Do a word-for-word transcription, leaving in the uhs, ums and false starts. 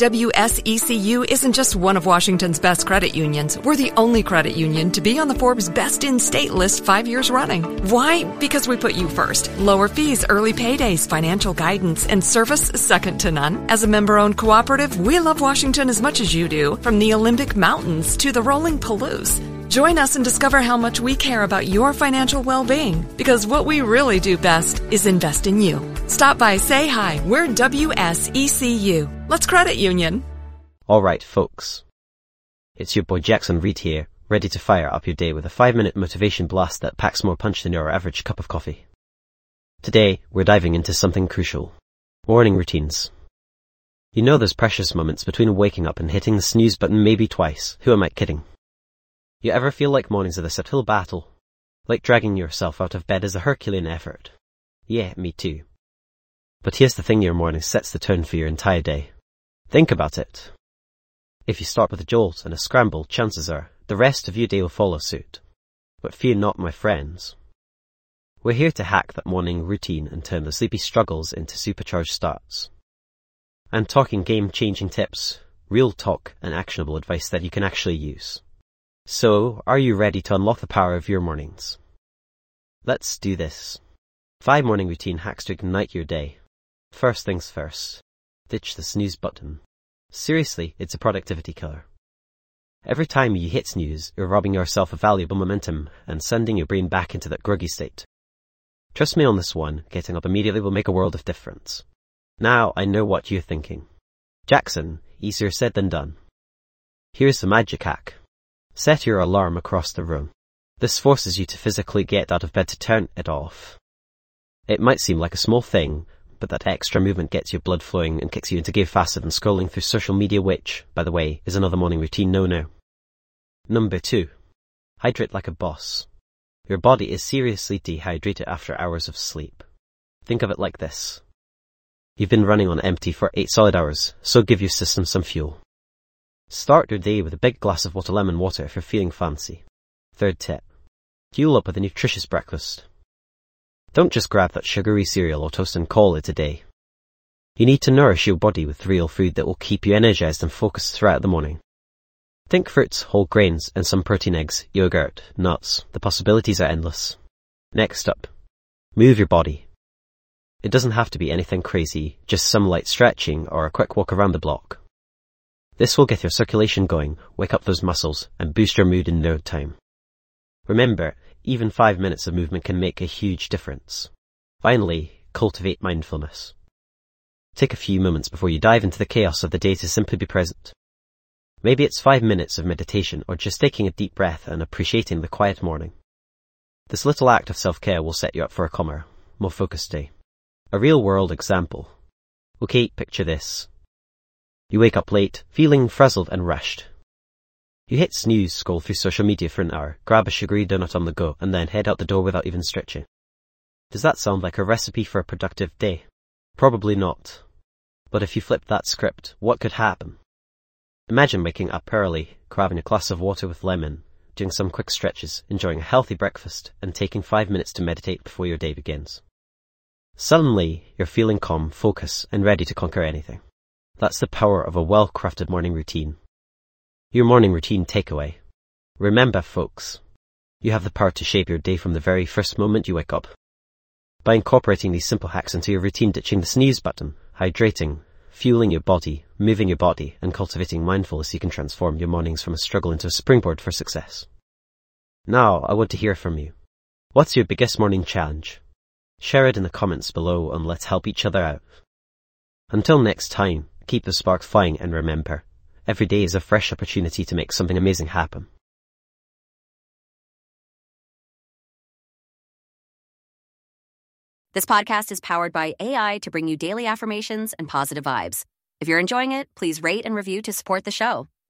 W S E C U isn't just one of Washington's best credit unions. We're the only credit union to be on the Forbes Best in State list five years running. Why? Because we put you first. Lower fees, early paydays, financial guidance, and service second to none. As a member-owned cooperative, we love Washington as much as you do, from the Olympic Mountains to the rolling Palouse. Join us and discover how much we care about your financial well-being, because what we really do best is invest in you. Stop by, say hi. We're W S E C U. Let's credit union. Alright, folks. It's your boy Jackson Reed here, ready to fire up your day with a five-minute motivation blast that packs more punch than your average cup of coffee. Today, we're diving into something crucial. Morning routines. You know those precious moments between waking up and hitting the snooze button maybe twice. Who am I kidding? You ever feel like mornings are this uphill battle? Like dragging yourself out of bed is a Herculean effort? Yeah, me too. But here's the thing, your morning sets the tone for your entire day. Think about it. If you start with a jolt and a scramble, chances are the rest of your day will follow suit. But fear not, my friends. We're here to hack that morning routine and turn the sleepy struggles into supercharged starts. I'm talking game-changing tips, real talk, and actionable advice that you can actually use. So, are you ready to unlock the power of your mornings? Let's do this. Five morning routine hacks to ignite your day. First things first. Ditch the snooze button. Seriously, it's a productivity killer. Every time you hit snooze, you're robbing yourself of valuable momentum and sending your brain back into that groggy state. Trust me on this one, getting up immediately will make a world of difference. Now I know what you're thinking. Jackson, easier said than done. Here's the magic hack. Set your alarm across the room. This forces you to physically get out of bed to turn it off. It might seem like a small thing, but that extra movement gets your blood flowing and kicks you into gear faster than scrolling through social media, which, by the way, is another morning routine no-no. Number two. Hydrate like a boss. Your body is seriously dehydrated after hours of sleep. Think of it like this. You've been running on empty for eight solid hours, so give your system some fuel. Start your day with a big glass of water lemon water if you're feeling fancy. Third tip. Fuel up with a nutritious breakfast. Don't just grab that sugary cereal or toast and call it a day. You need to nourish your body with real food that will keep you energized and focused throughout the morning. Think fruits, whole grains, and some protein eggs, yogurt, nuts. The possibilities are endless. Next up. Move your body. It doesn't have to be anything crazy, just some light stretching or a quick walk around the block. This will get your circulation going, wake up those muscles, and boost your mood in no time. Remember, even five minutes of movement can make a huge difference. Finally, cultivate mindfulness. Take a few moments before you dive into the chaos of the day to simply be present. Maybe it's five minutes of meditation or just taking a deep breath and appreciating the quiet morning. This little act of self-care will set you up for a calmer, more focused day. A real-world example. Okay, picture this. You wake up late, feeling frazzled and rushed. You hit snooze, scroll through social media for an hour, grab a sugary donut on the go, and then head out the door without even stretching. Does that sound like a recipe for a productive day? Probably not. But if you flip that script, what could happen? Imagine waking up early, grabbing a glass of water with lemon, doing some quick stretches, enjoying a healthy breakfast, and taking five minutes to meditate before your day begins. Suddenly, you're feeling calm, focused, and ready to conquer anything. That's the power of a well-crafted morning routine. Your morning routine takeaway. Remember, folks, you have the power to shape your day from the very first moment you wake up. By incorporating these simple hacks into your routine, ditching the snooze button, hydrating, fueling your body, moving your body, and cultivating mindfulness, you can transform your mornings from a struggle into a springboard for success. Now, I want to hear from you. What's your biggest morning challenge? Share it in the comments below and let's help each other out. Until next time, keep the spark flying and remember, every day is a fresh opportunity to make something amazing happen. This podcast is powered by A I to bring you daily affirmations and positive vibes. If you're enjoying it, please rate and review to support the show.